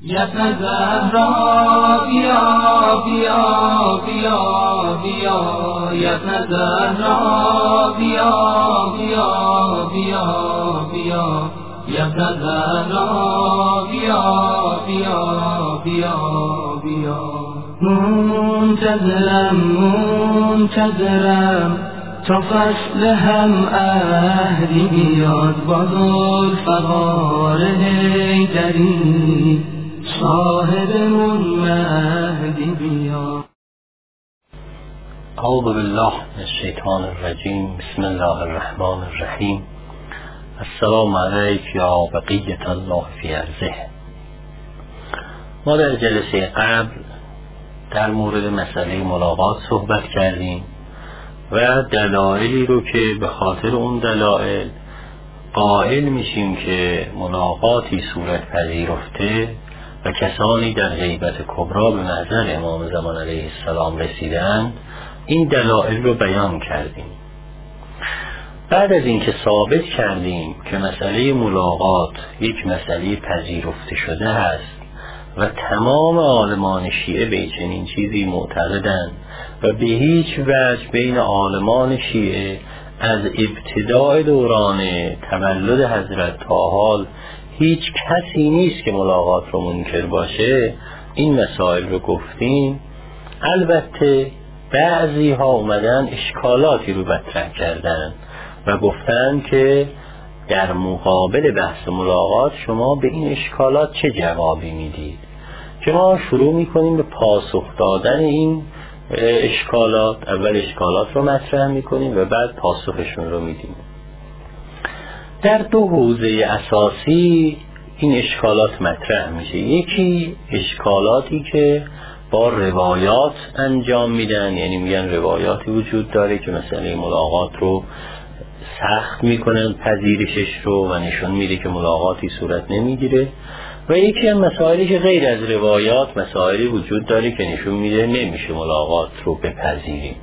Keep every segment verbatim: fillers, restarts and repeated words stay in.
یسن زهرا بیا بیا بیا بیا یسن زهرا بیا بیا بیا بیا یسن زهرا بیا بیا بیا بیا منتظرم منتظرم تا فصل هم عهدی بیاد با ذوالفقار حیدری صاحبمون مهدی بیاد. اعوذ بالله من الشیطان الرجیم. بسم الله الرحمن الرحیم. السلام علیک یا بقیة الله فی ارضه. ما در جلسه قبل در مورد مسئله ملاقات صحبت کردیم و دلایلی رو که به خاطر اون دلایل قائل میشیم که ملاقاتی صورت پذیرفته و کسانی در غیبت کبرا به محضر امام زمان علیه السلام رسیدند، این دلایل رو بیان کردیم. بعد از اینکه ثابت کردیم که مسئله ملاقات یک مسئله پذیرفته شده است و تمام عالمان شیعه به چنین چیزی معتقدند و به هیچ وجه بین عالمان شیعه از ابتدای دوران تولد حضرت تا حال هیچ کسی نیست که ملاقات رو منکر باشه، این مسائل رو گفتیم. البته بعضی ها اومدن اشکالاتی رو مطرح کردن و گفتن که در مقابل بحث ملاقات شما به این اشکالات چه جوابی میدید، که ما شروع میکنیم به پاسخ دادن این اشکالات. اول اشکالات رو مطرح میکنیم و بعد پاسخشون رو میدیم. در دو حوزه اساسی این اشکالات مطرح میشه. یکی اشکالاتی که با روایات انجام میدن، یعنی میگن روایاتی وجود داره که مسئله ملاقات رو سخت میکنن پذیرشش رو و نشون میده که ملاقاتی صورت نمیگیره. و یکی هم مسائلی که غیر از روایات مسائلی وجود داره که نشون میده نمیشه ملاقات رو بپذیریم.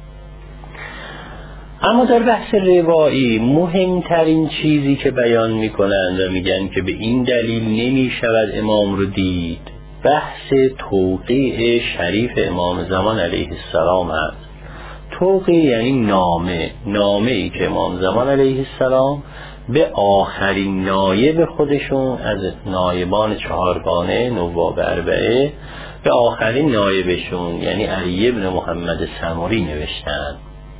اما در بحث روایی مهمترین چیزی که بیان میکنن و میگن که به این دلیل نمیشود امام رو دید، بحث توقیع شریف امام زمان علیه السلام هست. توقیع یعنی نامه، نامه ای که امام زمان علیه السلام به آخرین نایب خودشون از نایبان چهارگانه نواب اربعه به آخرین نایبشون یعنی علی ابن محمد سمری نوشتن.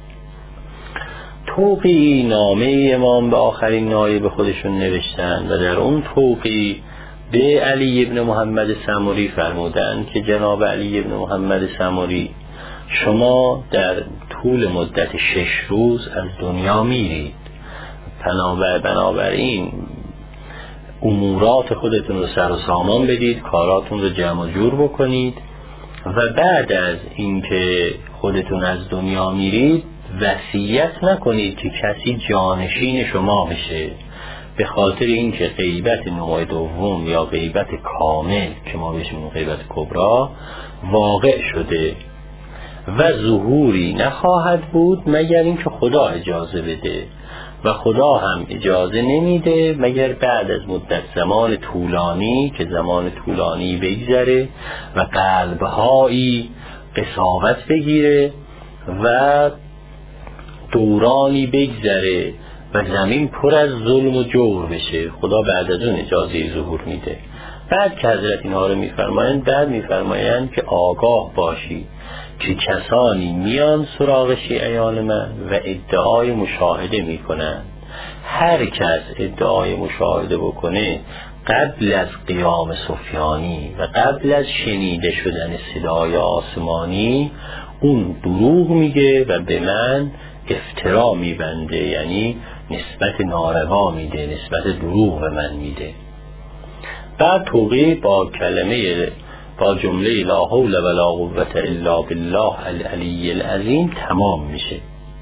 توقیع نامه امام به آخرین نایب خودشون نوشتن و در اون توقیع به علی ابن محمد سمری فرمودن که جناب علی ابن محمد سمری، شما در طول مدت شش روز از دنیا میرید، بنابراین امورات خودتون رو سر و سامان بدید، کاراتون رو جمع و جور بکنید و بعد از اینکه خودتون از دنیا میرید وصیت نکنید که کسی جانشین شما بشه، به خاطر اینکه غیبت نوع دوم یا غیبت کامل که ما بهش میگیم غیبت کبرا واقع شده و ظهوری نخواهد بود مگر اینکه خدا اجازه بده و خدا هم اجازه نمیده مگر بعد از مدت زمان طولانی که زمان طولانی بگذره و قلبهایی قساوت بگیره و دورانی بگذره و زمین پر از ظلم و جور بشه. خدا بعد از اون اجازه ظهور میده. بعد که حضرت اینها رو میفرمایند، بعد میفرمایند که آگاه باشی که کسانی میان سراغ شیعیان من و ادعای مشاهده میکنن. هر کس ادعای مشاهده بکنه قبل از قیام سفیانی و قبل از شنیده شدن صدای آسمانی اون دروغ میگه و به من افترا میبنده، یعنی نسبت ناروا میده، نسبت دروغ به من میده. بعد توقیع با کلمه با جمله لا حول ولا قوة الا بالله العلی العظیم تمام میشه.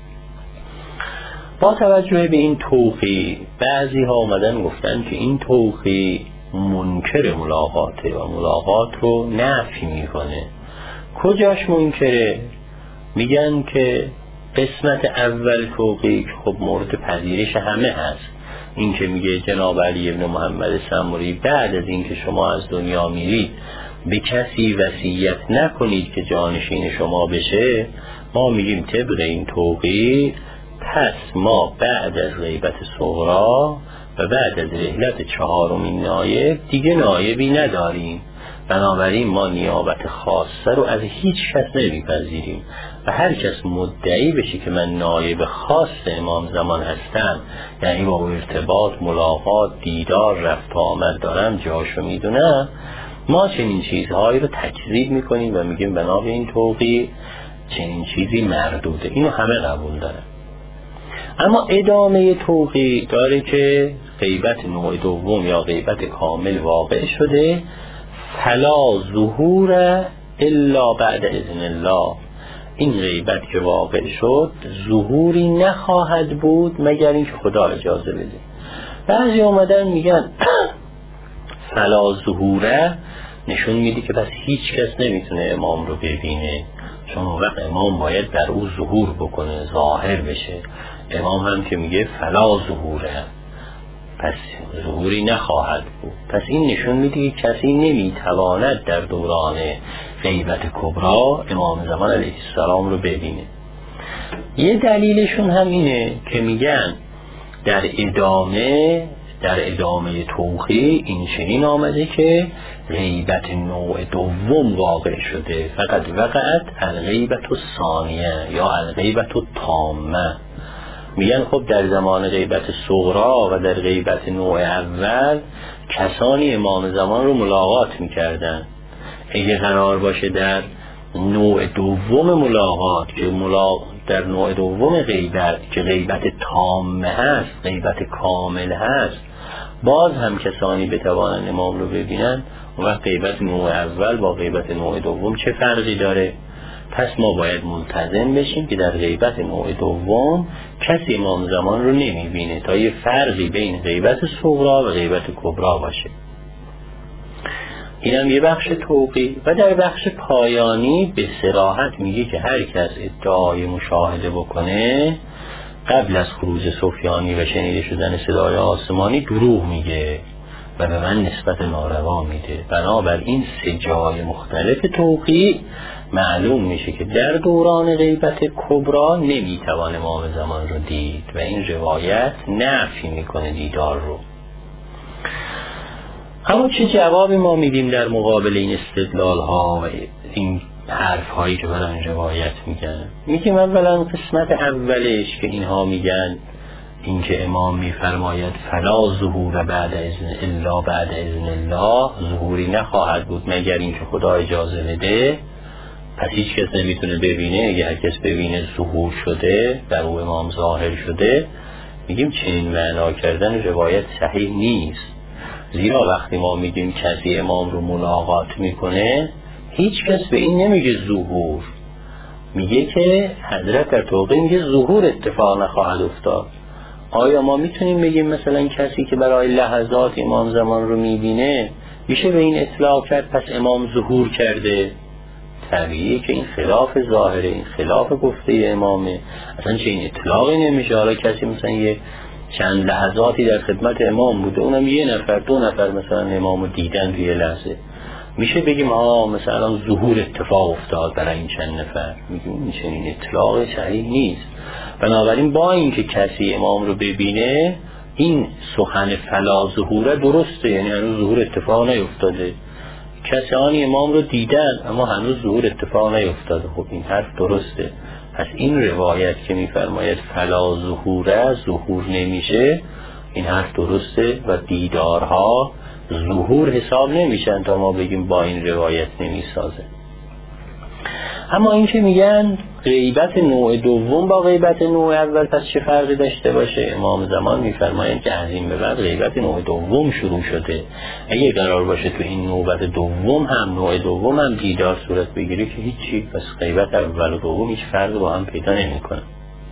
با توجه به این توقیع بعضی ها آمدن گفتن که این توقیع منکر ملاقاته و ملاقات رو نفی میکنه. کجاش منکره؟ میگن که قسمت اول توقیع خب مورد پذیرش همه هست این که میگه جناب علی ابن محمد سموری بعد از این که شما از دنیا میرید به کسی وصیت نکنید که جانشین شما بشه، ما میگیم طبق این توقیت پس ما بعد از غیبت صغرا و بعد از رحلت چهارمین نایب دیگه نایبی نداریم. بنابراین ما نیابت خاصه رو از هیچ کس نمیپذیریم و هر کس مدعی بشه که من نایب خاص امام زمان هستم، یعنی با ارتباط، ملاقات، دیدار، رفت و آمد دارم، جاشو میدونم، ما چنین چیزهایی رو تکذیب میکنیم و میگیم بنا به این توقیع چنین چیزی مردوده. اینو همه قبول دارن. اما ادامه توقیع داره که غیبت نوع دوم یا غیبت کامل واقع شده، فلا ظهور الا بعد اذن الله. این غیبت که واقع شد ظهوری نخواهد بود مگر اینکه خدا اجازه بده. بعضی اومدن میگن فلا ظهوره نشون میده که پس هیچ کس نمیتونه امام رو ببینه، چون وقت امام باید در او ظهور بکنه، ظاهر بشه. امام هم که میگه فلا ظهوره، پس ظهوری نخواهد بود. پس این نشون میده که کسی نمیتواند در دوران غیبت کبرا امام زمان علیه السلام رو ببینه. یه دلیلشون هم اینه که میگن در ادامه در ادامه توقیع این چنین آمده که غیبت نوع دوم واقع شده، فقط وقعت الغیبت الثانیه یا الغیبت التامه. میگن خب در زمان غیبت صغرا و در غیبت نوع اول کسانی امام زمان رو ملاقات میکردن. اگه قرار باشه در نوع دوم ملاقات که ملاقات در نوع دوم غیبت که غیبت تامه هست، غیبت کامل هست، باز هم کسانی بتوانند امام رو ببینن، اون وقت غیبت نوع اول با غیبت نوع دوم چه فرقی داره؟ پس ما باید ملتزم بشیم که در غیبت نوع دوم کسی امام زمان رو نمیبینه تا یه فرقی بین غیبت صغرا و غیبت کبرا باشه. اینم یه بخش توقیع. و در بخش پایانی به صراحت میگه که هر کس ادعای مشاهده بکنه قبل از خروج سفیانی و شنیده شدن صدای آسمانی دروغ میگه و به من نسبت ناروا میده. بنابراین سه جای مختلف توقیع معلوم میشه که در دوران غیبت کبرا نمیتوان امام زمان رو دید و این روایت نفی میکنه دیدار رو. اما چه جوابی ما میدیم در مقابل این استدلال ها و این حرف هایی که برای روایت میگن؟ میگیم اولا قسمت اولش که اینها میگن این که امام میفرماید فلا ظهور بعد اذن الا بعد اذن الله، ظهوری نخواهد بود مگر اینکه خدا اجازه بده، پس هیچ کس نمیتونه ببینه. اگه هر کس ببینه ظهور شده، در او امام ظاهر شده، میگیم چنین معنا کردن روایت صحیح نیست. زیرا وقتی ما میگیم کسی امام رو ملاقات میکنه، هیچ کس به این نمیگه ظهور، میگه که حضرت در توقیع میگه ظهور اتفاق نخواهد افتاد. آیا ما میتونیم بگیم مثلا کسی که برای لحظات امام زمان رو میبینه میشه به این اطلاق کرد پس امام ظهور کرده؟ طبیعیه که این خلاف ظاهره، این خلاف گفته امامه، اصلا چه این اطلاقی نمیشه. حالا کسی مثلا یه چند لحظاتی در خدمت امام بوده، اونم یه نفر دو نفر مثلا امامو دیدن توی لحظه، میشه بگیم آه مثلا ظهور اتفاق افتاد برای این چند نفر؟ میگیم این چنین اطلاق صحیح نیست. بنابراین با اینکه کسی امام رو ببینه، این سخن فلا ظهوره درسته، یعنی هنوز ظهور اتفاق نیفتاده. کسانی امام رو دیدن اما هنوز ظهور اتفاق نیفتاده. خب این حرف درسته. پس این روایت که میفرماید فلا ظهوره، ظهور نمیشه، این حرف درسته و دیدارها ظهور حساب نمیشن تا ما بگیم با این روایت نمیسازه. اما این که میگن غیبت نوع دوم با غیبت نوع اول پس چه فرقی داشته باشه؟ امام زمان میفرمایند که از این به بعد غیبت نوع دوم شروع شده. اگه قرار باشه تو این نوبت دوم هم نوع دوم هم دیدار صورت بگیره که هیچی، پس غیبت اول و دوم هیچ فرقی با هم پیدا نمیکنه.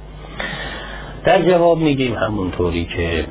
در جواب میگیم همونطوری که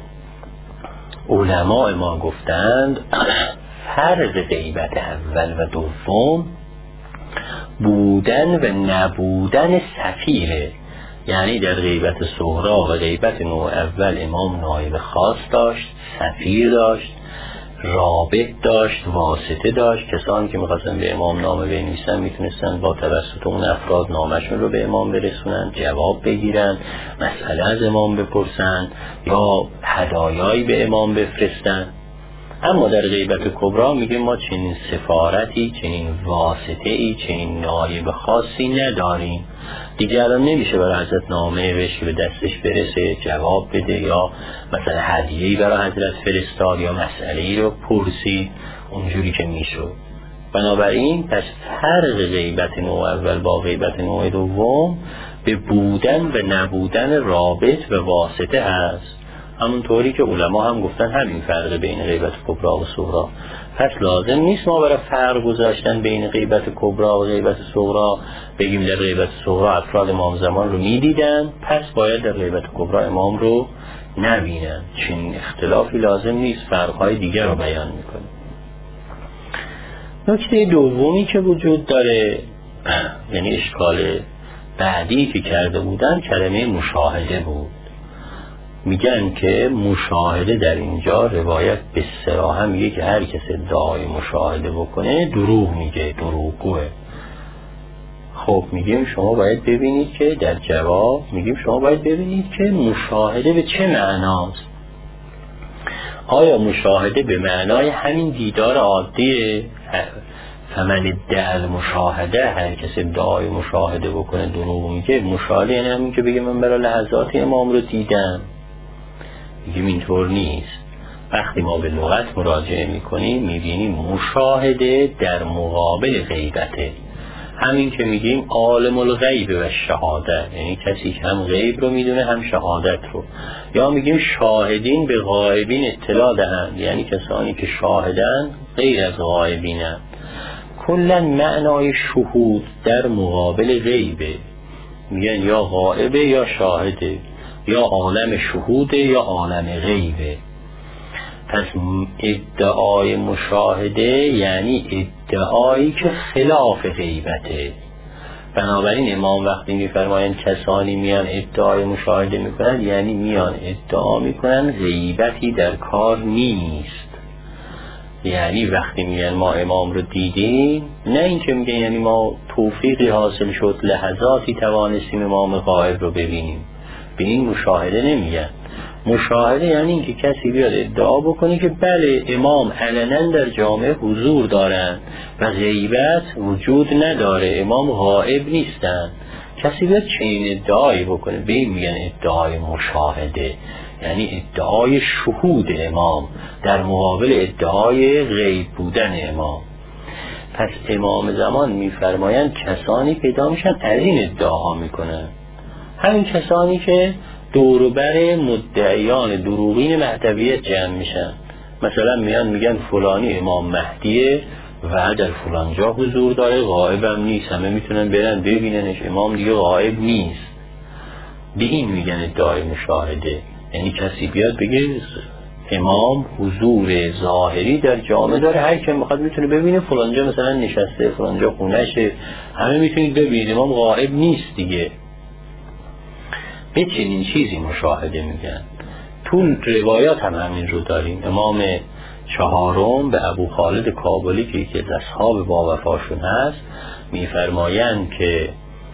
علماء ما گفتند، فرق غیبت اول و دوم بودن و نبودن سفیره. یعنی در غیبت صغرا و غیبت نوع اول امام نایب خاص داشت، سفیر داشت، رابط داشت، واسطه داشت. کسانی که میخواستن به امام نامه بنویسن میتونستن با توسط اون افراد نامشون رو به امام برسونن، جواب بگیرن، مسئله از امام بپرسن یا هدایایی به امام بفرستن. اما در غیبت کبرا میگه ما چنین سفارتی، چنین واسطه ای، چنین نایب خاصی نداریم. دیگه الان نمیشه برای حضرت نامه بشه به دستش برسه جواب بده یا مثلا هدیه‌ای برای حضرت فرستاد یا مسئله‌ای رو پرسید اونجوری که میشد. بنابراین پس فرق غیبت نوع اول با غیبت نوع دوم به بودن و نبودن رابط و واسطه هست. همونطوری که علما هم گفتن همین فرق بین غیبت کبرا و صغرا. پس لازم نیست ما برای فرق گذاشتن بین غیبت کبرا و غیبت صغرا بگیم در غیبت صغرا افراد امام زمان رو میدیدن پس باید در غیبت کبرا امام رو نبینن. چنین اختلافی لازم نیست، فرقهای دیگر رو بیان میکنه. نکته دومی که وجود داره، یعنی اشکال بعدی که کرده بودن، کلمه مشاهده بود. میگن که مشاهده در اینجا روایت به صراحت میگه که هر کس ادعای مشاهده بکنه دروغ میگه، دروغگوه. خب میگیم شما باید ببینید که در جواب میگیم شما باید ببینید که مشاهده به چه معناست. آیا مشاهده به معنای همین دیدار عادیه؟ فمن ادعا المشاهده، هر کس ادعای مشاهده بکنه دروغ میگه. مشاهده یعنی همین که بگه من برای لحظات امام رو دیدم. میگیم اینطور نیست. وقتی ما به لغت مراجعه میکنیم میبینیم مشاهده در مقابل غیبته. همین که میگیم عالم الغیب و شهادت، یعنی کسی که هم غیب رو میدونه هم شهادت رو. یا میگیم شاهدین به غایبین اطلاع دهند، یعنی کسانی که شاهدن غیر از غایبینن. کلا معنای شهود در مقابل غیبه، میگن یا غائبه یا شاهده، یا عالم شهوده یا عالم غیبه. پس ادعای مشاهده یعنی ادعایی که خلاف غیبته. بنابراین امام وقتی میفرمایند کسانی میان ادعای مشاهده میکنن، یعنی میان ادعا میکنن غیبتی در کار نیست. یعنی وقتی میگن ما امام رو دیدیم، نه اینکه میگن یعنی ما توفیقی حاصل شد لحظاتی توانستیم امام غایب رو ببینیم، به این مشاهده نمیگن. مشاهده یعنی اینکه کسی بیاد ادعا بکنه که بله امام علنا در جامعه حضور دارن و غیبت وجود نداره، امام غائب نیستن. کسی بیاد چنین ادعایی بکنه، به این میگن ادعای مشاهده، یعنی ادعای شهود امام در مقابل ادعای غیب بودن امام. پس امام زمان میفرمایند کسانی پیدا میشن از این ادعاها میکنن، همین کسانی که دوروبر مدعیان دروغین مهدویت جمع میشن. مثلا میان میگن فلانی امام مهدیه و در فلان جا حضور داره، غائب هم نیست، همه میتونن برن ببیننش، امام دیگه غائب نیست. به این میگن ادعای مشاهده. یعنی کسی بیاد بگه امام حضور ظاهری در جامعه داره، هر کی میخواد میتونه ببینه، فلانجا مثلا نشسته، فلانجا خونشه، همه میتونید ببینید، امام غائب نیست دیگه. به چنین چیزی مشاهده میگن. تو روایات هم همین رو داریم. امام چهارم به ابو خالد کابلی که یکی از اصحاب با وفاشون هست میفرمایند که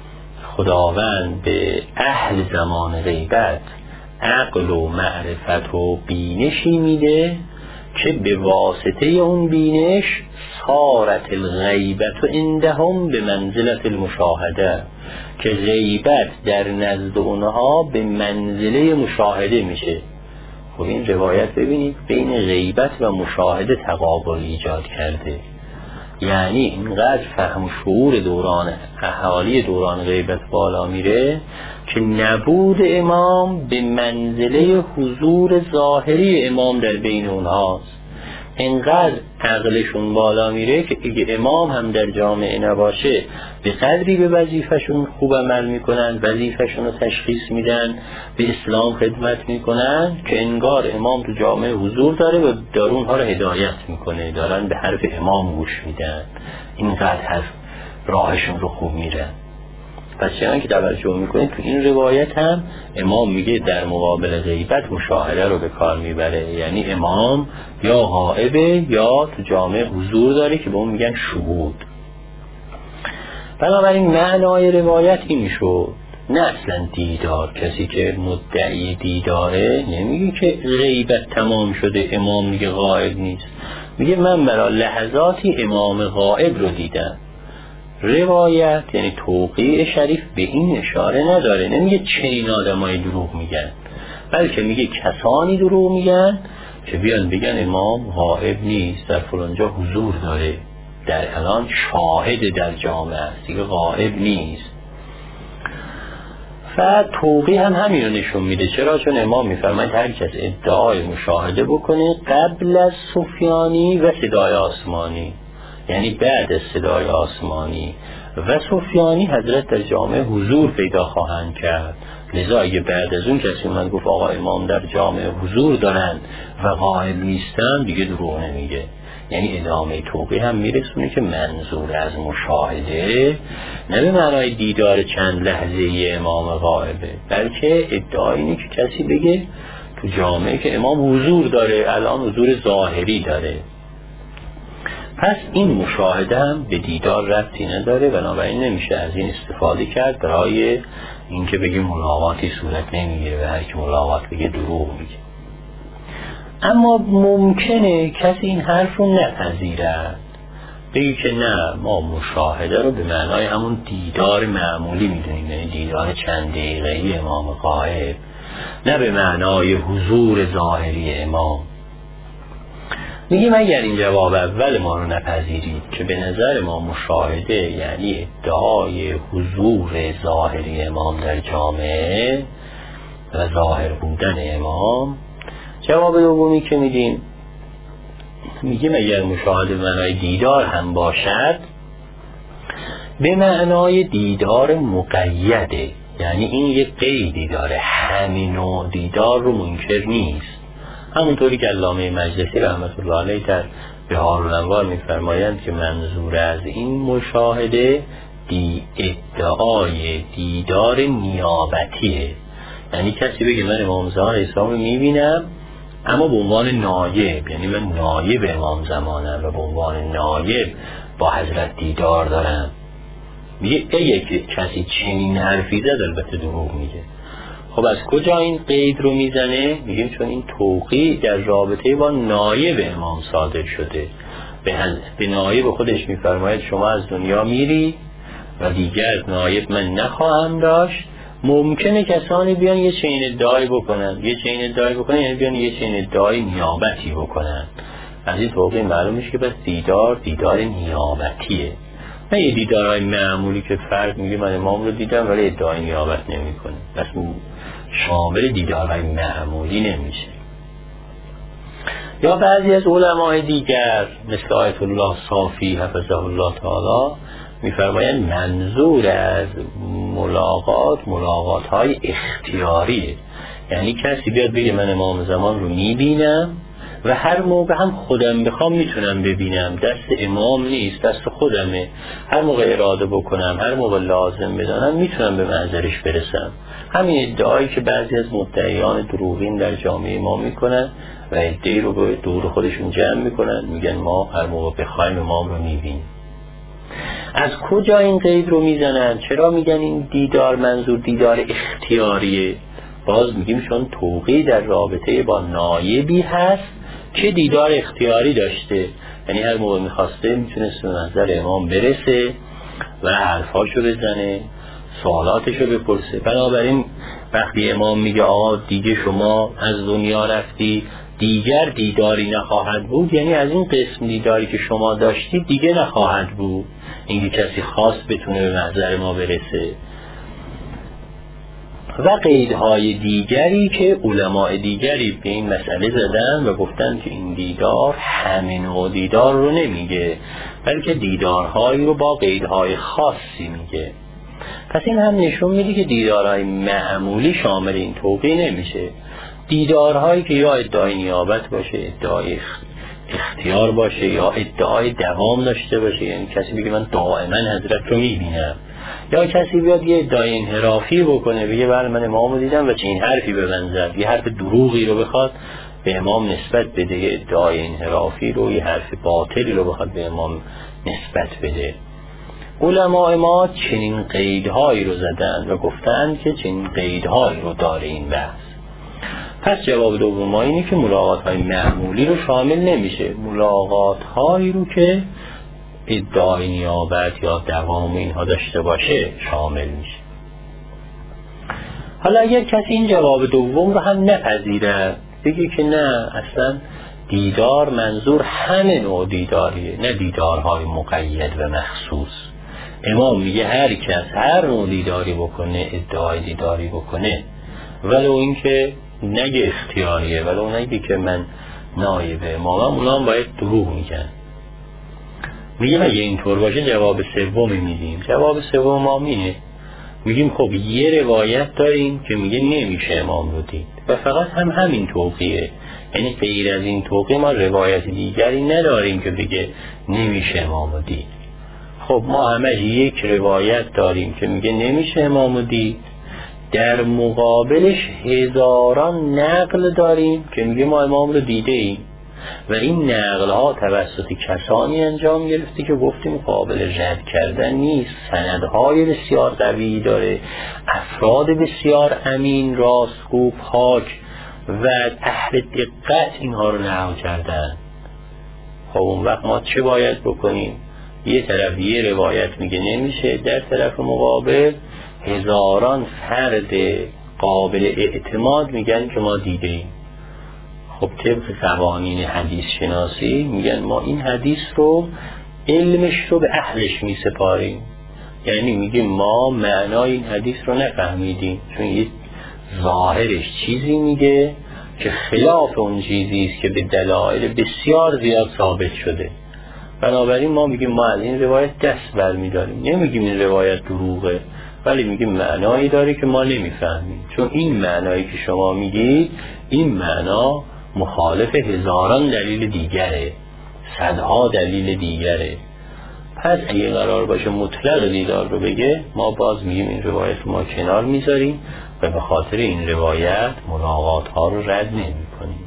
خداوند به اهل زمان غیبت عقل و معرفت و بینشی میده که به واسطه اون بینش صارت الغیبت عندهم به منزلت المشاهده، که غیبت در نزد اونها به منزله مشاهده میشه. خب این روایت ببینید بین غیبت و مشاهده تقابل ایجاد کرده. یعنی اینقدر فهم و شعور دوران اهالی دوران غیبت بالا میره که نبود امام به منزله حضور ظاهری امام در بین اونهاست. اینقدر عقلشون بالا میره که اگه امام هم در جامعه نباشه به قدری به وظیفهشون خوب عمل میکنن، وظیفهشون رو تشخیص میدن، به اسلام خدمت میکنن که انگار امام تو جامعه حضور داره و داره اونها رو هدایت میکنه، دارن به حرف امام گوش میدن. اینقدر هست راهشون رو خوب میرن. پس چنان که توجه میکنید تو این روایت هم امام میگه در مقابل غیبت مشاهده رو به کار میبره، یعنی امام یا غائبه یا تو جامعه حضور داره که به اون میگن شهود. بنابراین معنای روایت این شد، نه اصلا دیدار، کسی که مدعی دیداره نمیگه که غیبت تمام شده امام میگه غائب نیست، میگه من برای لحظاتی امام غائب رو دیدم. روایت یعنی توقیع شریف به این اشاره نداره، نمیگه چنین آدمای دروغ میگن، بلکه میگه کسانی دروغ میگن که بیان بگن امام غائب نیست، در فلانجا حضور داره، در الان شاهد در جامعه است، دیگه غائب نیست. و توقیع هم همین رو نشون میده. چرا؟ چون امام میفرماید هر کس ادعای مشاهده بکنه قبل از سفیانی و صدای آسمانی، یعنی بعد از صدای آسمانی و سفیانی حضرت در جامعه حضور پیدا خواهند کرد. لذا اگه بعد از اون کسی من گفت آقا امام در جامعه حضور دارن و غائب نیستن، دیگه دروغ نمیگه. یعنی ادامه توقیع هم میرسونه که منظور از مشاهده نه به معنای دیدار چند لحظه امام غائبه، بلکه ادعای اینه که کسی بگه تو جامعه که امام حضور داره، الان حضور ظاهری داره. پس این مشاهده هم به دیدار ربطی نداره، بنابراین نمیشه از این استفاده کرد برای اینکه بگیم ملاقاتی صورت نمیگیره و هر کی ملاقات بگه دروغ میگه. اما ممکنه کسی این حرف رو نپذیرد، بگی که نه ما مشاهده رو به معنای همون دیدار معمولی میدونیم، یعنی دیدار چند دقیقه‌ای امام غائب، نه به معنای حضور ظاهری امام. میگیم اگر این جواب اول ما رو نپذیرید که به نظر ما مشاهده یعنی ادعای حضور ظاهری امام در جامعه و ظاهر بودن امام، جواب دومی که میدیم میگیم اگر مشاهده به معنای دیدار هم باشد، به معنای دیدار مقیده، یعنی این یک قیدی داره، همین نوع دیدار رو منکر نیست. همونطوری که علامه مجلسی رحمت الله علیه در بهارالانوار میفرمایند که منظور از این مشاهده دی ادعای دیدار نیابتیه، یعنی کسی بگه من امام زمان اسلام رو میبینم اما به عنوان نایب، یعنی من نایب امام زمانم و به عنوان نایب با حضرت دیدار دارم. میگه اگه کسی چنین حرفی زد البته دروغ میگه. خب از کجا این قید رو میزنه؟ میگیم چون این توقیع در رابطه با نایب امام صادر شده. به, به نایب خودش میفرماید شما از دنیا میری و دیگر نایب من نخواهم داشت. ممکنه کسانی بیان یه چنین ادعای بکنن، یه چنین ادعای بکنن یعنی بیان یه چنین ادعای نیابتی بکنن. از این توقیع معلوم میشه که بس دیدار دیدار نیابتیه، نه یه دیدارهای معمولی که فرد میگه من امام رو دیدم ولی ادعای نیابت نمیکنه، بس شامل دیدارهای معمولی نمیشه. یا بعضی از علمای دیگر مثل آیت الله صافی حفظه الله تعالی میفرمایند منظور از ملاقات ملاقات های اختیاریه، یعنی کسی بیاد بگه من امام زمان رو میبینم و هر موقع هم خودم بخوام میتونم ببینم، دست امام نیست دست خودمه، هر موقع اراده بکنم هر موقع لازم بدانم میتونم به منظرش برسم. همین ادعایی که بعضی از مدعیان دروغین در جامعه ما میکنن و ادعی رو به دور خودشون جمع میکنن، میگن ما هر موقع بخوایم امام رو میبینیم. از کجا این قید رو میزنن؟ چرا میگن این دیدار منظور دیدار اختیاریه؟ باز میگیم چون توقیع در رابطه با نایبی هست که دیدار اختیاری داشته، یعنی هر موقع میخواسته میتونست به منظر امام برسه و حرفاشو بزنه، سوالاتشو بپرسه. بنابراین وقتی امام میگه آقا دیگه شما از دنیا رفتی دیگر دیداری نخواهد بود، یعنی از این قسم دیداری که شما داشتید دیگه نخواهد بود، اینکه کسی خاص بتونه به منظر ما برسه. و قیدهای دیگری که علماء دیگری به این مسئله زدن و گفتن که این دیدار همین و دیدار رو نمیگه، بلکه دیدارهایی رو با قیدهای خاصی میگه. پس این هم نشون میده که دیدارهای معمولی شامل این توقیع نمیشه. دیدارهایی که یا ادعای نیابت باشه، ادعای اختیار باشه یا ادعای دوام داشته باشه، یعنی کسی بگه من دائما حضرت رو میبینم، یا کسی بیاد یه ادعای انحرافی بکنه بگه بله من امام رو دیدم و چنین حرفی به من زد، یه حرف دروغی رو بخواد به امام نسبت بده، یه ادعای انحرافی رو، یه حرف باطلی رو بخواد به امام نسبت بده. علماء ما چنین قیدهایی رو زدن و گفتن که چنین قیدهایی رو داره این بحث. پس جواب دوم ما اینه که ملاقات های معمولی رو شامل نمیشه، ملاقات هایی رو که ادعای نیابت یا دوام اینها داشته باشه شامل میشه. حالا اگر کسی این جواب دوم رو هم نپذیره، بگه که نه اصلا دیدار منظور همه نوع دیداریه، نه دیدارهای مقید و مخصوص. امام میگه هر کس هر نوع دیداری بکنه، ادعای دیداری بکنه، ولو این که نگه اختیاریه، ولو نگه که من نایب امامم، اونا هم باید دروغ میگن. میگیم اگه اینطور باشه جواب سومی میدیم. جواب سوم ما اینه، میگیم خب یه روایت داریم که میگه نمیشه امام رو دید و فقط هم همین توقیه، یعنی غیر از این توقیه ما روایت دیگری نداریم که بگه نمیشه امام رو دید. خب ما همه یک روایت داریم که میگه نمیشه امام رو دید، در مقابلش هزاران نقل داریم که میگه ما امام رو دیده ایم و این نقل ها توسط کسانی انجام گرفته که گفتیم قابل رد کردن نیست، سندهای بسیار قوی داره، افراد بسیار امین، راستگو، پاک و اهل دقت اینها رو نقل کردن. خب اون وقت ما چه باید بکنیم؟ یه طرف یه روایت میگه نمیشه، در طرف مقابل هزاران فرد قابل اعتماد میگن که ما دیده ایم. خب طبق قوانین حدیث شناسی میگن ما این حدیث رو علمش رو به اهلش میسپاریم، یعنی میگیم ما معنای این حدیث رو نفهمیدیم چون یه ظاهرش چیزی میگه که خلاف اون چیزی است که به دلایل بسیار زیاد ثابت شده. بنابراین ما میگیم ما از این روایت دست برمیداریم، نمیگیم این روایت دروغه، ولی میگیم معنایی داره که ما نمیفهمیم، چون این معنایی که شما میگید این معنا مخالف هزاران دلیل دیگره، صدها دلیل دیگره. پس اگه قرار باشه مطلق دیدار رو بگه، ما باز میگیم این روایت ما کنار میذاریم و به خاطر این روایت ملاقات ها رو رد نمی کنیم.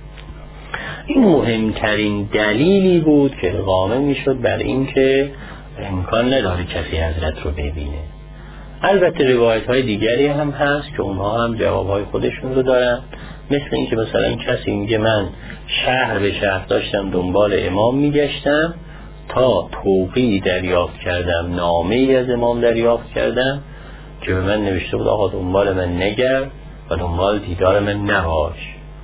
این مهمترین دلیلی بود که اقامه میشد بر این که امکان نداره کسی حضرت رو ببینه. البته روایت های دیگری هم هست که اونها هم جواب های خودشون رو دارن، مثل این که مثلا کسی میگه من شهر به شهر داشتم دنبال امام میگشتم تا توقیعی دریافت کردم، نامه ای از امام دریافت کردم که به من نوشته بود آقا دنبال من نگرد و دنبال دیدار من نباش.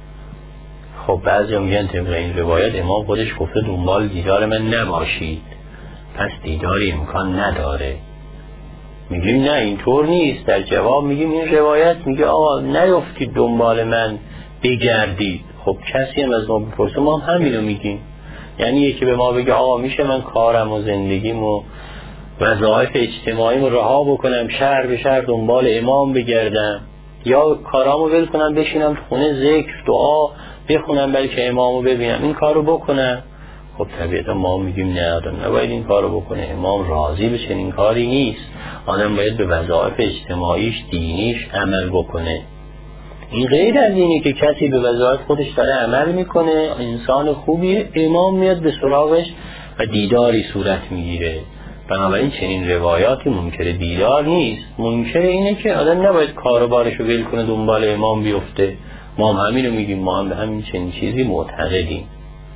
خب بعضی هم میگن طبق این روایت امام خودش گفته دنبال دیدار من نباشید، پس دیداری امکان نداره. میگیم نه اینطور نیست، در جواب میگیم این روایت میگه آقا نیفتید دنبال من بگردید. خب کسی هم از ما بپرسه ما هم همینو میگیم، یعنی یکی به ما بگه آقا میشه من کارم و زندگیم و وظایف اجتماعیم رو رها بکنم شهر به شهر دنبال امام بگردم، یا کارامو ول کنم بشینم تو خونه ذکر دعا بخونم بلکه امامو ببینم، این کارو بکنم؟ خب طبیعتا ما میگیم نه آدم نباید این کارو بکنه، امام راضی به چنین کاری نیست، آدم باید به وظایف اجتماعیش دینیش عمل بکنه. این غیر از اینه که کسی به وظایف خودش داره عمل میکنه، انسان خوبیه، امام میاد به سراغش و دیداری صورت میگیره. بنابراین چنین روایاتی منکر دیدار نیست، منکر اینه که آدم نباید کاروبارشو ول کنه دنبال امام بیفته. ما هم همینو میگیم، ما هم به همین چنین چیزی معتقدیم.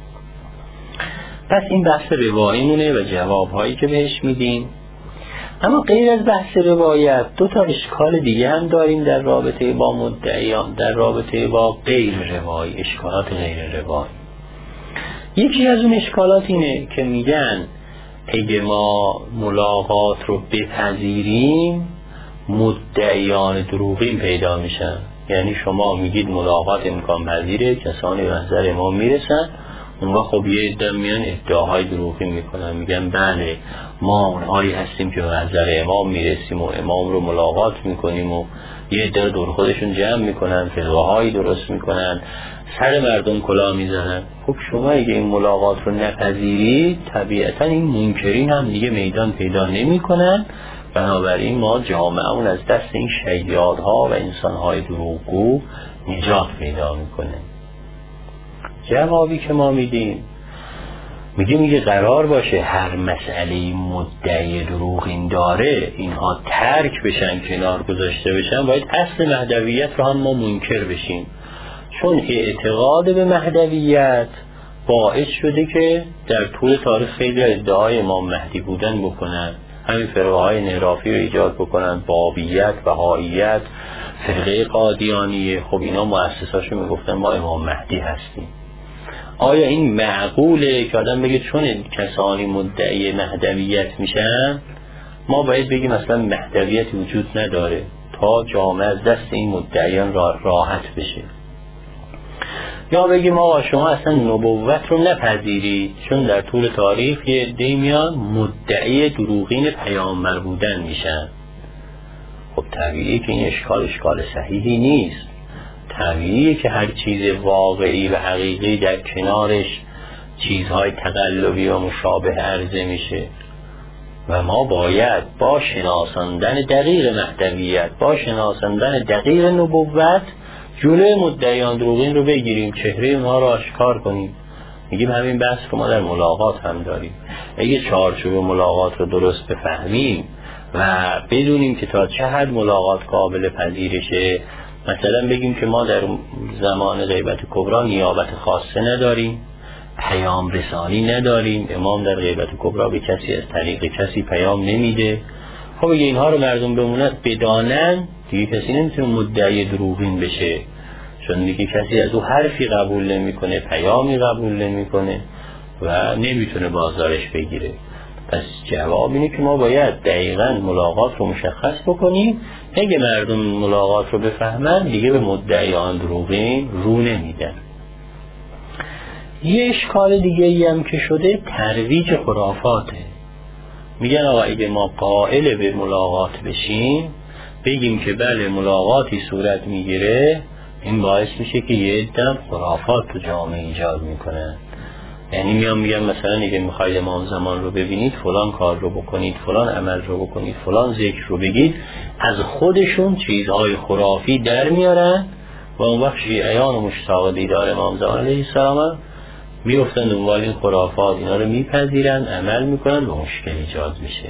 پس این بحث رواییمونه و جوابهایی که بهش میدیم. اما غیر از بحث روایت دو تا اشکال دیگه هم داریم در رابطه با مدعیان، در رابطه با غیر روایی، اشکالات غیر روایی. یکی از اون اشکالات اینه که میگن اگه ما ملاقات رو بپذیریم مدعیان دروغین پیدا میشن. یعنی شما میگید ملاقات امکان پذیره، کسانی به نظر ما میرسن، اون وقت خب یه عده میان ادعاهای دروغی میکنن، میگن بله ما اونهایی هستیم که به نظر امام میرسیم و امام رو ملاقات میکنیم و یه عده دور خودشون جمع میکنن، فتواهایی درست میکنن، سر مردم کلاه میزنن. خب شما اگه این ملاقات رو نپذیرید طبیعتا این منکرین هم دیگه میدان پیدا نمیکنن. بنابراین ما جامعهمون از دست این شیادها و انسانهای دروغگو نجات پیدا میکنه. جوابی که ما میدیم میگه میگه قرار باشه هر مسئله مدعی دروغین داره اینها ترک بشن، کنار گذاشته بشن، باید اصل مهدویت رو هم ما منکر بشیم. چون اعتقاد به مهدویت باعث شده که در طول تاریخ خیلی ادعای امام مهدی بودن بکنن، همین فرقه های انحرافی رو ایجاد بکنن، بابیت، بهائیت، فرقه قادیانیه. خب اینا مؤسساشو میگفتن ما امام مهدی هستیم. آیا این معقوله که آدم بگه چون کسانی مدعی مهدویت میشن ما باید بگیم اصلا مهدویت وجود نداره تا جامعه از دست این مدعیان راحت بشه؟ یا بگیم آقا شما اصلا نبوت رو نپذیرید چون در طول تاریخ یه عده‌ای میان مدعی دروغین پیامبر بودن میشن؟ خب طبیعیه که این اشکال اشکال صحیحی نیست. طبیعیه که هر چیز واقعی و حقیقی در کنارش چیزهای تقلبی و مشابه عرضه میشه و ما باید با شناساندن دقیق مهدویت، با شناساندن دقیق نبوت جلوی مدعیان دروغین رو بگیریم، چهره اونها رو آشکار کنیم. میگیم همین بحث رو ما در ملاقات هم داریم. اگه چارچوب ملاقات رو درست بفهمیم و بدونیم که تا چه حد ملاقات قابل پذیرشه، مثلا بگیم که ما در زمان غیبت کبری نیابت خاصه نداریم، پیام رسانی نداریم، امام در غیبت کبری به کسی از طریق کسی پیام نمیده. خب اگه اینها رو مردم بمونن بدانن دیگه کسی نمیتونه مدعی دروغین بشه، چون دیگه کسی از او حرفی قبول نمیکنه، پیامی قبول نمیکنه و نمیتونه بازارش بگیره. پس جواب اینه که ما باید دقیقاً ملاقات رو مشخص بکنیم. اگه مردم ملاقات رو بفهمن دیگه به مدعیان دروغین رو نمیدن. یه اشکال دیگه ای هم که شده ترویج خرافاته. میگن آقا اگه ما قائل به ملاقات بشیم بگیم که بله ملاقاتی صورت میگیره، این باعث میشه که یه عده خرافات تو جامعه ایجاد میکنن. یعنی میام میگم مثلا اگه میخواید امام زمان رو ببینید فلان کار رو بکنید، فلان عمل رو بکنید، فلان ذکر رو بگید، از خودشون چیزهای خرافی در میارن و اون وقت شیعیان و مشتاق دیدار امام زمان علیه السلام میفتن دنبال این خرافات، اینا رو میپذیرن، عمل میکنن و مشکل ایجاد میشه.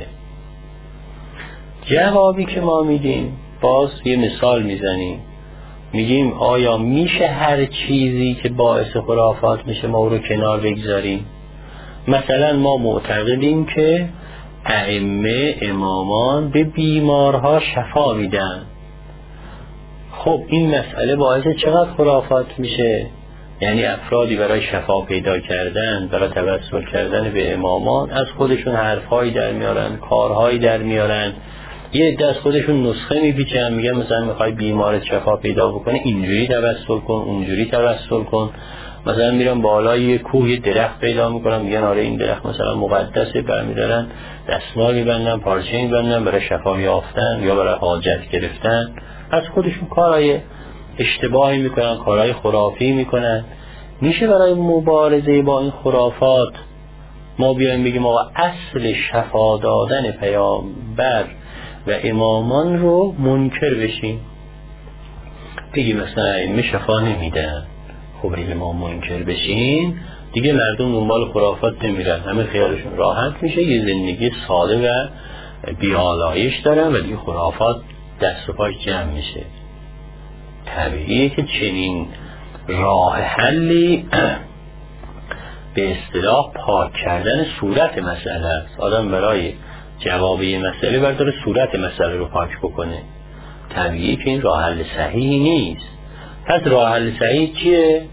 جوابی که ما میدیم باز یه مثال میزنیم، میگیم آیا میشه هر چیزی که باعث خرافات میشه ما رو کنار بگذاریم؟ مثلا ما معتقدیم که ائمه امامان به بیمارها شفا میدن. خب این مسئله باعث چقدر خرافات میشه؟ یعنی افرادی برای شفا پیدا کردن، برای توسل کردن به امامان از خودشون حرفهایی در میارن، کارهایی در میارن، یه عده از خودشون نسخه میپیچن، میگن مثلا میخوای بیمارت شفا پیدا بکنه اینجوری توسل کن، اونجوری توسل کن. مثلا میرن بالای یه کوه یه درخت پیدا میکنن، میگن آره این درخت مثلا مقدسه، برمیدارن دستمال میبندن، پارچه میبندن برای شفا یافتن یا برای حاجت گرفتن. از خودشون کارهای اشتباهی میکنن، کارهای خرافی میکنن. میشه برای مبارزه با این خرافات ما بیایم بگیم آقا اصل شفا دادن پیامبر و امامان رو منکر بشیم؟ بگیم مثلا ائمه شفا نمیدن. خب اگه ما منکر بشیم دیگه مردم دنبال خرافات نمیرن، همه خیالشون راحت میشه، یه زندگی ساده و بی‌آلایش دارن و دیگه خرافات دست و پای جمع میشه. طبیعیه که چنین راه حلی به اصطلاح پاک کردن صورت مسئله است. آدم برای جواب یه مسئله برداره صورت مسئله رو پاک بکنه. طبیعیه که این راه حل صحیحی نیست. پس راه حل صحیح چیه؟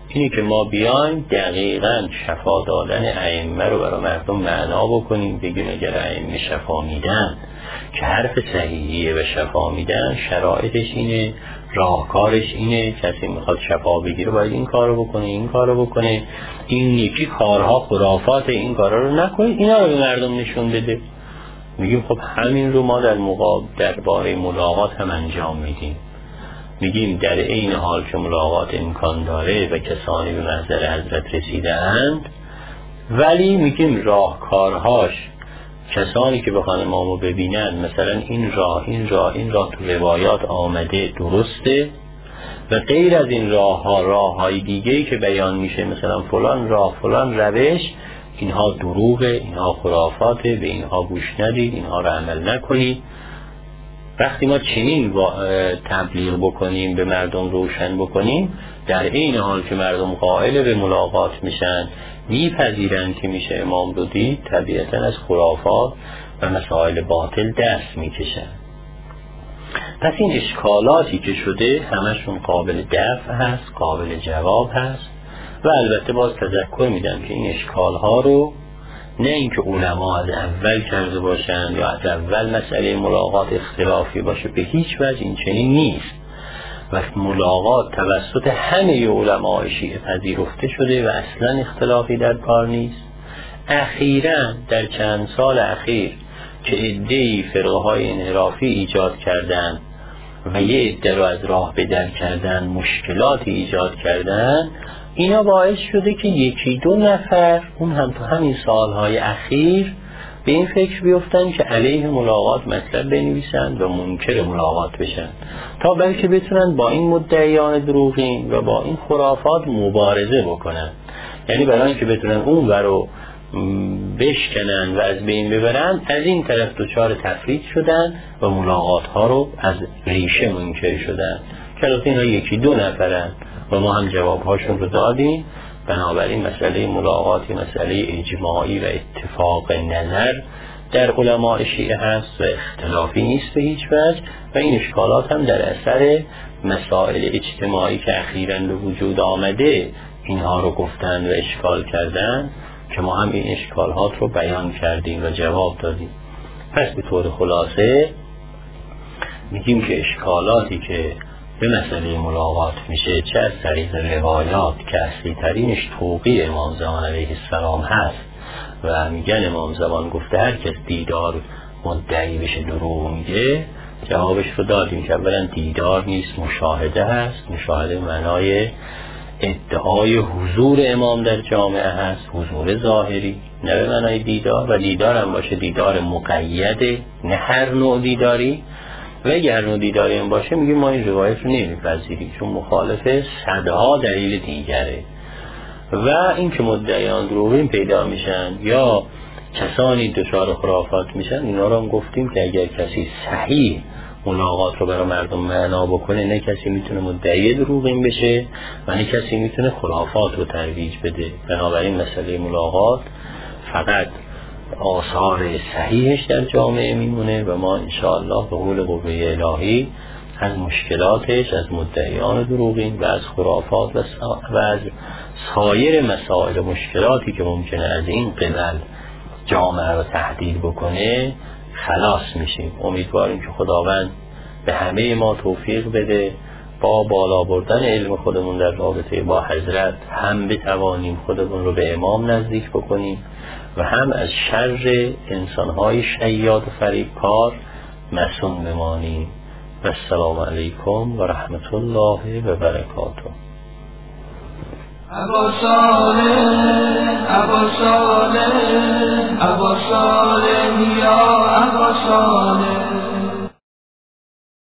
اینی که ما بیایم دقیقاً شفا دادن ائمه رو برای مردم معنا بکنیم، بگیم اگر ائمه شفا میدن که حرف صحیحیه و شفا میدن، شرایطش اینه، راهکارش اینه، کسی میخواد شفا بگیره باید این کارو بکنه، این کارو بکنه، این یکی کارها خرافات، این کارا رو نکنید، اینا رو به مردم نشون بده. میگیم خب همین رو ما در مقابل درباره ملاقات هم انجام میدیم. میگیم در این حال که ملاقات امکان داره و کسانی به محضر حضرت رسیدند، ولی میگیم راهکارهاش کسانی که بخوان امامو ببینن مثلا این راه این راه این راه تو روایات آمده درسته و غیر از این راه ها راه های دیگه‌ای که بیان میشه مثلا فلان راه فلان روش اینها دروغه، اینها خرافاته، به اینها گوش ندید، اینها رو عمل نکنید. وقتی ما چنین تبلیغ بکنیم، به مردم روشن بکنیم، در این حال که مردم قائل به ملاقات میشن، میپذیرن که میشه امام رو دید، طبیعتا از خرافات و مسائل باطل دست میکشن. پس این اشکالاتی که شده همشون قابل دفع هست، قابل جواب هست و البته باز تذکر میدم که این اشکالها رو نه اینکه علما از اول کرده باشند یا از اول مسئله ملاقات اختلافی باشه، به هیچ وجه این چنین نیست و ملاقات توسط همه علماء شیعه پذیرفته شده و اصلا اختلافی در کار نیست. اخیراً در چند سال اخیر که عده‌ای فرقه های انحرافی ایجاد کردن و یه عده رو از راه بدر کردن، مشکلاتی ایجاد کردن، اینا باعث شده که یکی دو نفر اون هم تو همین سالهای اخیر به این فکر بیفتن که علیه ملاقات مطلب بنویسن و منکر ملاقات بشن تا بلکه بتونن با این مدعیان دروغین و با این خرافات مبارزه بکنن. یعنی برای اینکه بتونن اون رو بشکنن و از بین ببرن، از این طرف دچار تفریط شدن و ملاقات ها رو از ریشه منکر شدن که البته اینا یکی دو نفرن و ما هم جوابهاشون رو دادیم. بنابراین مسئله ملاقاتی مسئله اجماعی و اتفاق نظر در علماء شیعه هست و اختلافی نیست به هیچ وجه و این اشکالات هم در اثر مسائل اجتماعی که اخیراً به وجود آمده اینها رو گفتن و اشکال کردن که ما هم این اشکالات رو بیان کردیم و جواب دادیم. پس به طور خلاصه میگیم که اشکالاتی که به مسئله ملاقات میشه چه از طریق روایات که اصلی ترینش توقیع امام زمان علیه السلام هست و میگن امام زمان گفته هر کس دیدار مدعی بشه دروغ میگه، جوابش رو دادیم که اولا دیدار نیست، مشاهده هست. مشاهده معنای ادعای حضور امام در جامعه هست، حضور ظاهری، نه به معنای دیدار. و دیدار هم باشه دیدار مقیده، نه هر نوع دیداری. و اگه هر نوع دیداری هم باشه میگیم ما این روایت رو نمیپذیریم چون مخالف صدها دلیل دیگره. و این که مدعیان دروغین پیدا میشن یا کسانی دچار خرافات میشن، اینا رو هم گفتیم که اگر کسی صحیح ملاقات رو برای مردم معنا بکنه، نه کسی میتونه مدعی دروغین بشه و نه کسی میتونه خرافات رو ترویج بده. بنابراین مسئله ملاقات فقط آثار صحیحش در جامعه میمونه و ما انشاءالله به قول قوه الهی از مشکلاتش، از مدعیان دروغین و از خرافات و از سایر مسائل و مشکلاتی که ممکنه از این قبل جامعه رو تهدید بکنه خلاص میشیم. امیدواریم که خداوند به همه ما توفیق بده با بالا بردن علم خودمون در رابطه با حضرت هم بتوانیم خودمون رو به امام نزدیک بکنیم و هم از شر انسانهای شیاد و فریبکار معصوم بمانیم. و السلام علیکم و رحمت الله و برکاته. ابا صالح ابا صالح ابا صالح یا ابا صالح